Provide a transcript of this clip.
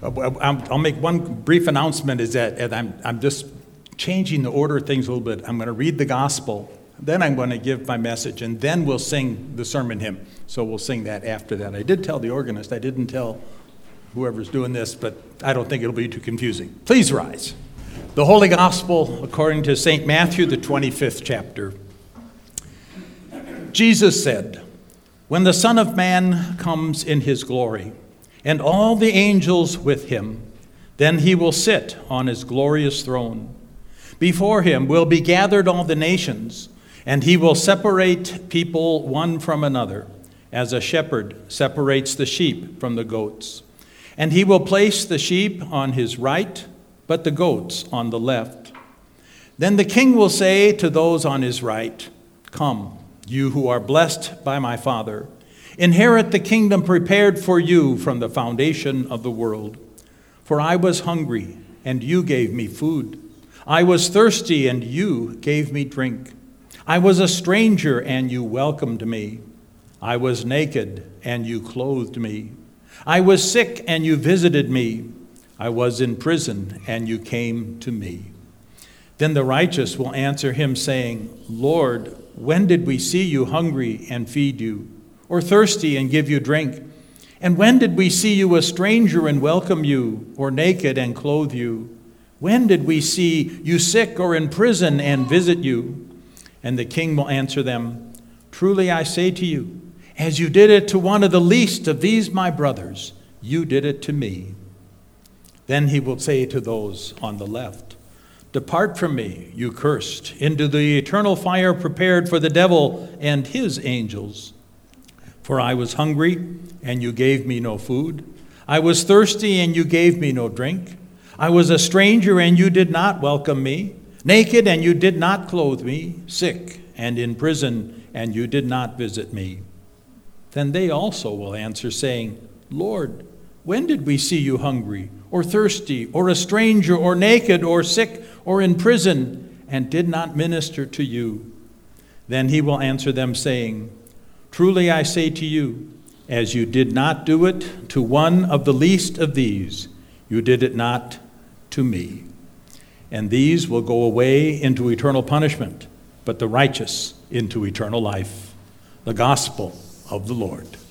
I'll make one brief announcement, is that I'm just changing the order of things a little bit. I'm going to read the gospel, then I'm going to give my message, and then we'll sing the sermon hymn. So we'll sing that after that. I did tell the organist, I didn't tell whoever's doing this, but I don't think it'll be too confusing. Please rise. The Holy Gospel according to St. Matthew, the 25th chapter. Jesus said, "When the Son of Man comes in his glory, and all the angels with him, then he will sit on his glorious throne. Before him will be gathered all the nations, and he will separate people one from another, as a shepherd separates the sheep from the goats. And he will place the sheep on his right, but the goats on the left. Then the king will say to those on his right, 'Come, you who are blessed by my Father, inherit the kingdom prepared for you from the foundation of the world. For I was hungry, and you gave me food. I was thirsty, and you gave me drink. I was a stranger, and you welcomed me. I was naked, and you clothed me. I was sick, and you visited me. I was in prison, and you came to me.' Then the righteous will answer him, saying, 'Lord, when did we see you hungry and feed you, or thirsty and give you drink? And when did we see you a stranger and welcome you, or naked and clothe you? When did we see you sick or in prison and visit you?' And the king will answer them, 'Truly I say to you, as you did it to one of the least of these my brothers, you did it to me.' Then he will say to those on the left, 'Depart from me, you cursed, into the eternal fire prepared for the devil and his angels. For I was hungry, and you gave me no food. I was thirsty, and you gave me no drink. I was a stranger, and you did not welcome me. Naked, and you did not clothe me. Sick, and in prison, and you did not visit me.' Then they also will answer, saying, 'Lord, when did we see you hungry, or thirsty, or a stranger, or naked, or sick, or in prison, and did not minister to you?' Then he will answer them, saying, 'Truly I say to you, as you did not do it to one of the least of these, you did it not to me.' And these will go away into eternal punishment, but the righteous into eternal life." The gospel of the Lord.